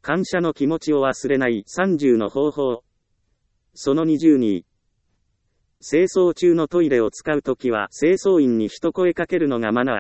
感謝の気持ちを忘れない30の方法。その22。清掃中のトイレを使うときは清掃員に一声かけるのがマナー。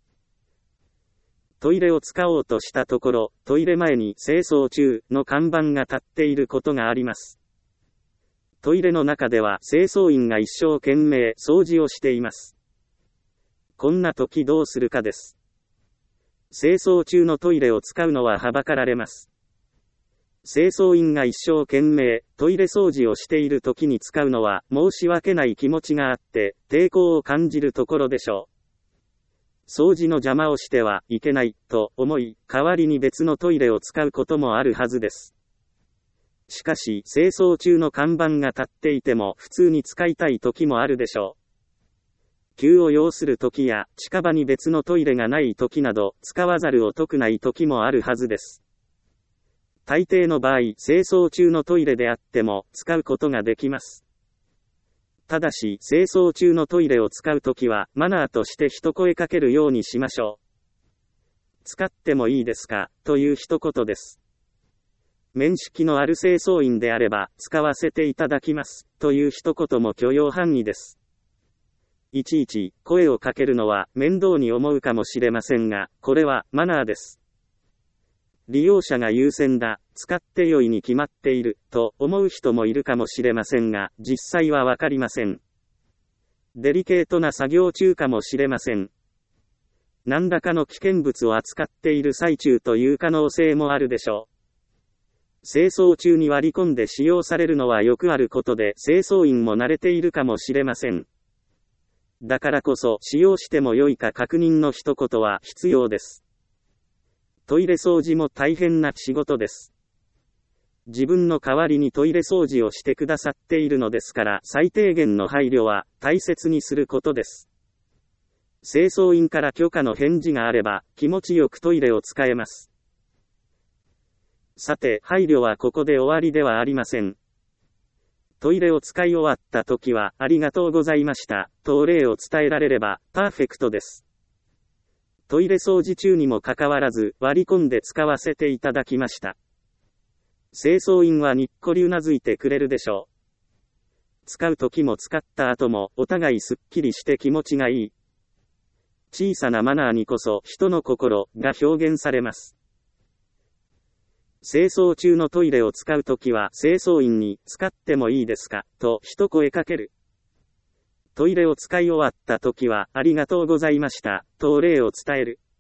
トイレを使おうとしたところ、トイレ前に清掃中の看板が立っていることがあります。トイレの中では清掃員が一生懸命掃除をしています。こんな時どうするかです。清掃中のトイレを使うのははばかられます。清掃員が一生懸命トイレ掃除をしている時に使うのは申し訳ない気持ちがあって抵抗を感じるところでしょう。掃除の邪魔をしてはいけないと思い、代わりに別のトイレを使うこともあるはずです。しかし、清掃中の看板が立っていても普通に使いたい時もあるでしょう。急を要する時や近場に別のトイレがない時など使わざるを得ない時もあるはずです。大抵の場合、清掃中のトイレであっても使うことができます。ただし、清掃中のトイレを使うときは、マナーとして一声かけるようにしましょう。使ってもいいですか、という一言です。面識のある清掃員であれば、使わせていただきます、という一言も許容範囲です。いちいち、声をかけるのは面倒に思うかもしれませんが、これはマナーです。利用者が優先だ、使って良いに決まっている、と思う人もいるかもしれませんが、実際はわかりません。デリケートな作業中かもしれません。何らかの危険物を扱っている最中という可能性もあるでしょう。清掃中に割り込んで使用されるのはよくあることで、清掃員も慣れているかもしれません。だからこそ、使用しても良いか確認の一言は必要です。トイレ掃除も大変な仕事です。自分の代わりにトイレ掃除をしてくださっているのですから、最低限の配慮は大切にすることです。清掃員から許可の返事があれば、気持ちよくトイレを使えます。さて、配慮はここで終わりではありません。トイレを使い終わった時は、ありがとうございました、とお礼を伝えられれば、パーフェクトです。トイレ掃除中にもかかわらず、割り込んで使わせていただきました。清掃員はにっこりうなずいてくれるでしょう。使う時も使った後も、お互いすっきりして気持ちがいい。小さなマナーにこそ、人の心が表現されます。清掃中のトイレを使うときは、清掃員に、使ってもいいですか、と一声かける。トイレを使い終わったときは、ありがとうございました、とお礼を伝える。